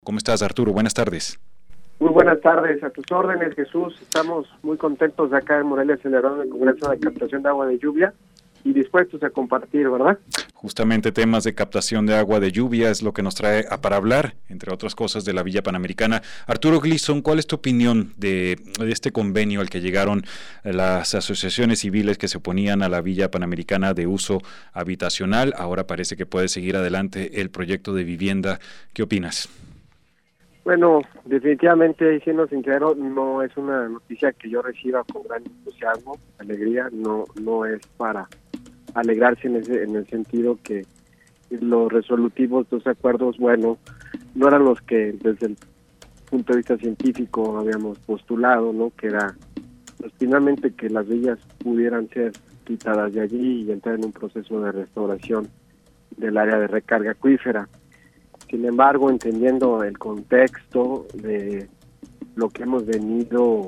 ¿Cómo estás, Arturo? Buenas tardes. Muy buenas tardes, a tus órdenes, Jesús. Estamos muy contentos de acá en Morelia celebrando el Congreso de Captación de Agua de Lluvia y dispuestos a compartir, ¿verdad? Justamente temas de captación de agua de lluvia es lo que nos trae para hablar, entre otras cosas, de la Villa Panamericana. Arturo Gleason, ¿cuál es tu opinión de este convenio al que llegaron las asociaciones civiles que se oponían a la Villa Panamericana de uso habitacional? Ahora parece que puede seguir adelante el proyecto de vivienda. ¿Qué opinas? Bueno, definitivamente, siendo sincero, no es una noticia que yo reciba con gran entusiasmo, alegría, no es para alegrarse en el sentido que los resolutivos de los acuerdos, bueno, no eran los que desde el punto de vista científico habíamos postulado, ¿no? Que era, pues, finalmente que las villas pudieran ser quitadas de allí y entrar en un proceso de restauración del área de recarga acuífera. Sin embargo, entendiendo el contexto de lo que hemos venido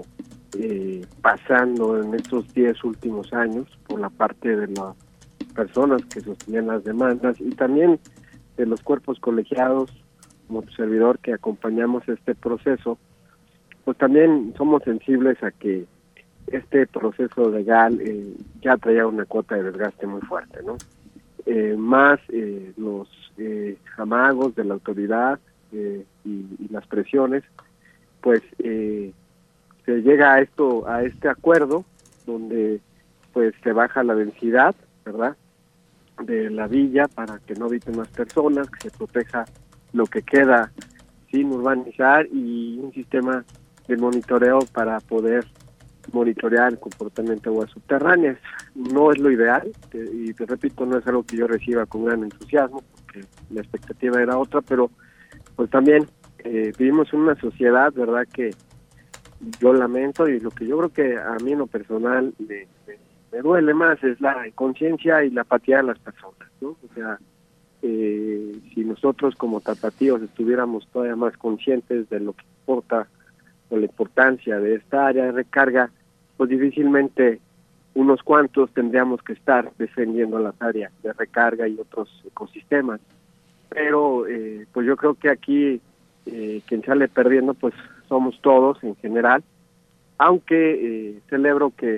pasando en estos 10 últimos años por la parte de las personas que sostenían las demandas y también de los cuerpos colegiados, como tu servidor, que acompañamos este proceso, pues también somos sensibles a que este proceso legal ya traía una cuota de desgaste muy fuerte, ¿no? Más los amagos de la autoridad y las presiones, pues se llega a este acuerdo donde pues se baja la densidad, ¿verdad?, de la villa para que no habiten más personas, que se proteja lo que queda sin urbanizar y un sistema de monitoreo para poder monitorear el comportamiento de aguas subterráneas. No es lo ideal, y te repito, no es algo que yo reciba con gran entusiasmo, porque la expectativa era otra, pero pues también vivimos en una sociedad, ¿verdad?, que yo lamento, y lo que yo creo que a mí en lo personal me duele más es la inconsciencia y la apatía de las personas, ¿no? O sea, si nosotros como tapatíos estuviéramos todavía más conscientes de lo que importa o la importancia de esta área de recarga, pues difícilmente unos cuantos tendríamos que estar defendiendo las áreas de recarga y otros ecosistemas. Pero pues yo creo que aquí quien sale perdiendo pues somos todos en general, aunque celebro que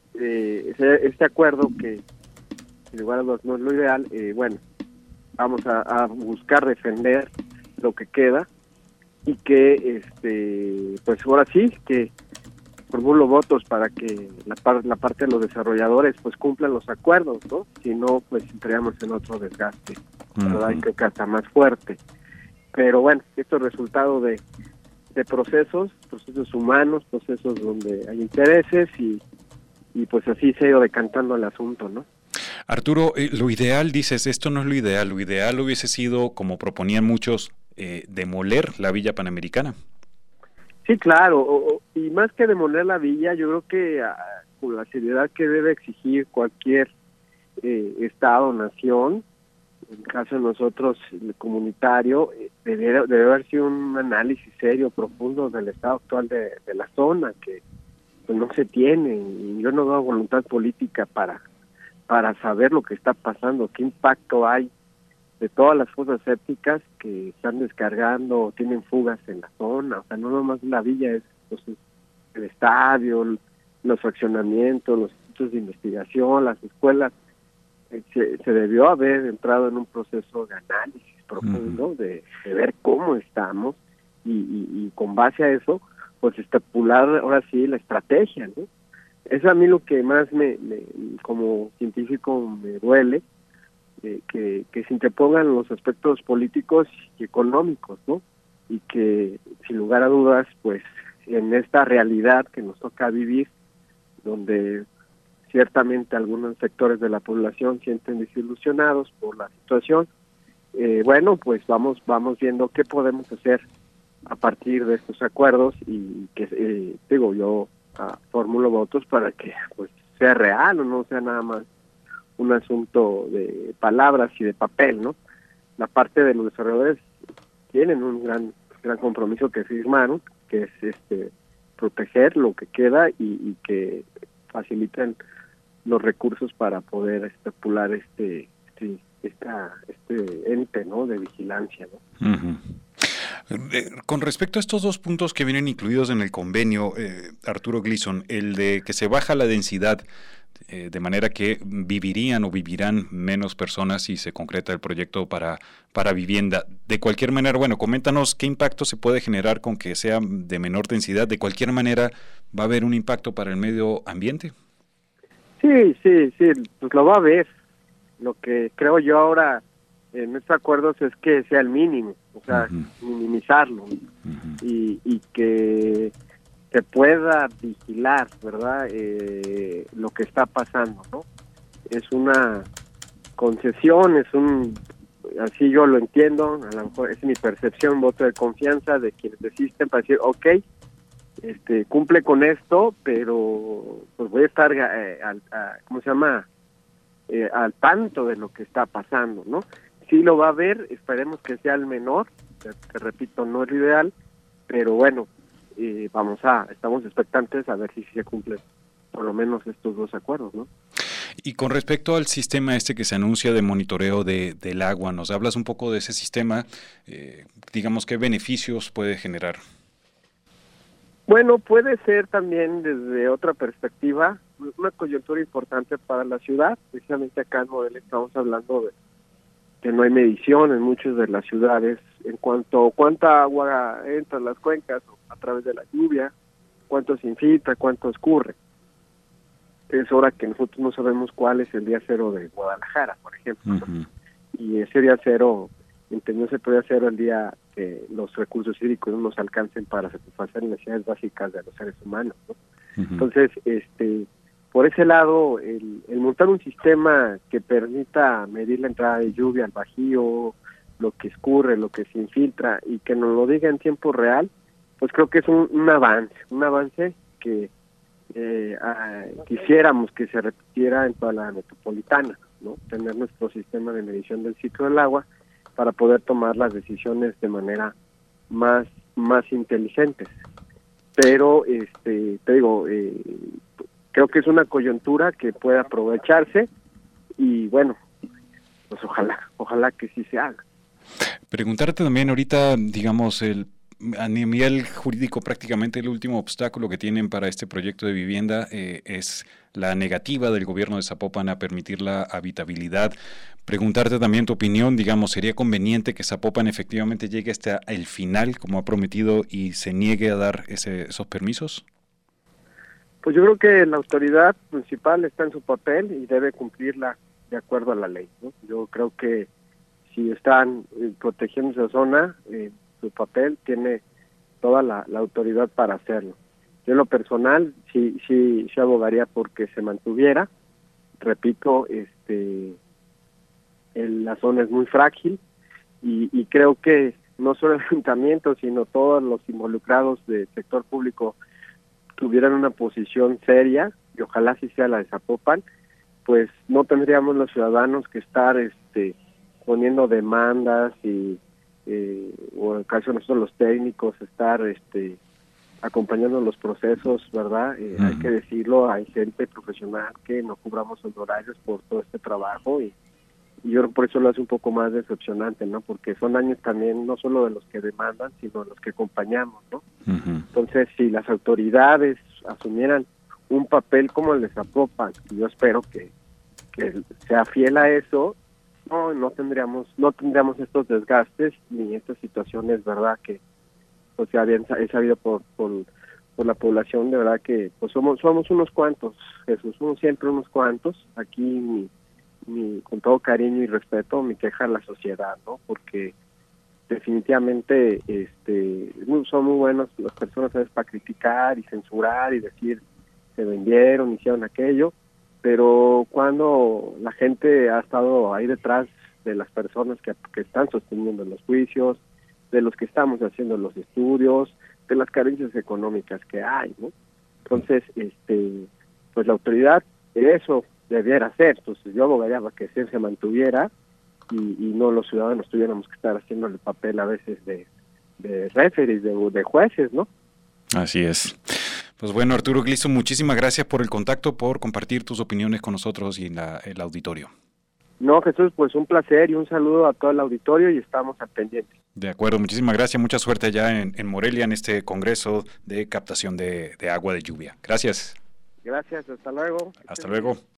este acuerdo, que igual no es lo ideal, bueno, vamos a buscar defender lo que queda y que pues ahora sí que formulo votos para que la parte de los desarrolladores pues cumplan los acuerdos, ¿no? Si no, pues entraríamos en otro desgaste, ¿verdad? Y creo que hasta más fuerte. Pero bueno, esto es resultado de procesos humanos, procesos donde hay intereses y pues así se ha ido decantando el asunto, ¿no? Arturo, lo ideal, dices, esto no es lo ideal hubiese sido, como proponían muchos, demoler la Villa Panamericana. Sí, claro, y más que demoler la villa, yo creo que con la seriedad que debe exigir cualquier Estado o nación, en el caso de nosotros, el comunitario, debe haber sido un análisis serio, profundo del estado actual de la zona, que pues no se tiene, y yo no veo voluntad política para saber lo que está pasando, qué impacto hay de todas las fosas sépticas que están descargando o tienen fugas en la zona. O sea, no nomás la villa, es pues, el estadio, los fraccionamientos, los institutos de investigación, las escuelas. Se debió haber entrado en un proceso de análisis profundo, de ver cómo estamos y con base a eso, pues estipular ahora sí la estrategia, ¿no? Eso a mí lo que más me como científico me duele, que se interpongan los aspectos políticos y económicos, ¿no? Y que, sin lugar a dudas, pues en esta realidad que nos toca vivir, donde ciertamente algunos sectores de la población sienten desilusionados por la situación, bueno, pues vamos viendo qué podemos hacer a partir de estos acuerdos y que, digo, yo formulo votos para que pues sea real o no sea nada más un asunto de palabras y de papel, ¿no? La parte de los desarrolladores tienen un gran compromiso que firmaron, que es proteger lo que queda y que faciliten los recursos para poder estipular este ente, ¿no?, de vigilancia, ¿no? Con respecto a estos dos puntos que vienen incluidos en el convenio, Arturo Gleason, el de que se baja la densidad de manera que vivirán menos personas si se concreta el proyecto para vivienda. De cualquier manera, bueno, coméntanos qué impacto se puede generar con que sea de menor densidad. De cualquier manera, ¿va a haber un impacto para el medio ambiente? Sí, pues lo va a haber. Lo que creo yo ahora en estos acuerdos es que sea el mínimo, o sea, minimizarlo, y que se pueda vigilar, ¿verdad? Lo que está pasando, ¿no? Es una concesión, así yo lo entiendo, a lo mejor es mi percepción, voto de confianza de quienes desisten para decir, okay, cumple con esto, pero pues voy a estar, al tanto de lo que está pasando, ¿no? Sí lo va a haber, esperemos que sea el menor, te repito, no es lo ideal, pero bueno, estamos expectantes a ver si se cumplen por lo menos estos dos acuerdos, ¿no? Y con respecto al sistema que se anuncia de monitoreo del agua, ¿nos hablas un poco de ese sistema? Digamos, ¿qué beneficios puede generar? Bueno, puede ser también desde otra perspectiva una coyuntura importante para la ciudad. Precisamente acá en Morelia estamos hablando de que no hay medición en muchas de las ciudades en cuanto a cuánta agua entra en las cuencas a través de la lluvia, cuánto se infiltra, cuánto escurre. Es hora que nosotros no sabemos cuál es el día cero de Guadalajara, por ejemplo, ¿no? Y ese día cero, no se puede hacer el día que los recursos hídricos no nos alcancen para satisfacer necesidades básicas de los seres humanos, ¿no? Entonces, por ese lado, el montar un sistema que permita medir la entrada de lluvia al bajío, lo que escurre, lo que se infiltra, y que nos lo diga en tiempo real, pues creo que es un avance que quisiéramos que se repitiera en toda la metropolitana, ¿no? Tener nuestro sistema de medición del ciclo del agua para poder tomar las decisiones de manera más inteligentes. Pero, te digo, creo que es una coyuntura que puede aprovecharse y bueno, pues ojalá que sí se haga. Preguntarte también ahorita, digamos, a nivel jurídico, prácticamente el último obstáculo que tienen para este proyecto de vivienda es la negativa del gobierno de Zapopan a permitir la habitabilidad. Preguntarte también tu opinión, digamos, ¿sería conveniente que Zapopan efectivamente llegue hasta el final, como ha prometido, y se niegue a dar esos permisos? Pues yo creo que la autoridad municipal está en su papel y debe cumplirla de acuerdo a la ley, ¿no? Yo creo que si están protegiendo esa zona, su papel tiene toda la autoridad para hacerlo. Yo en lo personal sí abogaría porque se mantuviera. Repito, la zona es muy frágil y creo que no solo el ayuntamiento, sino todos los involucrados del sector público tuvieran una posición seria, y ojalá sí sea la de Zapopan, pues no tendríamos los ciudadanos que estar poniendo demandas o en el caso de nosotros los técnicos estar acompañando los procesos, ¿verdad? Hay que decirlo, hay gente profesional que no cobramos honorarios por todo este trabajo y yo por eso lo hace un poco más decepcionante, ¿no? Porque son años también no solo de los que demandan, sino de los que acompañamos, ¿no? Entonces, si las autoridades asumieran un papel como el de Zapopan, y yo espero que sea fiel a eso, no tendríamos estos desgastes ni estas situaciones, ¿verdad? Que pues he sabido por la población, de verdad que pues somos unos cuantos, Jesús, somos siempre unos cuantos. Aquí con todo cariño y respeto, mi queja a la sociedad, ¿no? Porque definitivamente son muy buenos las personas, ¿sabes?, para criticar y censurar y decir se vendieron, hicieron aquello, pero cuando la gente ha estado ahí detrás de las personas que están sosteniendo los juicios, de los que estamos haciendo los estudios, de las carencias económicas que hay, ¿no? Entonces, pues la autoridad eso debiera hacer. Entonces yo abogaría para que se mantuviera y no los ciudadanos tuviéramos que estar haciendo el papel a veces de referees, de jueces, ¿no? Así es. Pues bueno, Arturo Gleason, muchísimas gracias por el contacto, por compartir tus opiniones con nosotros y el auditorio. No, Jesús, pues un placer y un saludo a todo el auditorio y estamos al pendiente. De acuerdo, muchísimas gracias, mucha suerte allá en Morelia en este congreso de captación de agua de lluvia. Gracias. Gracias, hasta luego. Hasta luego.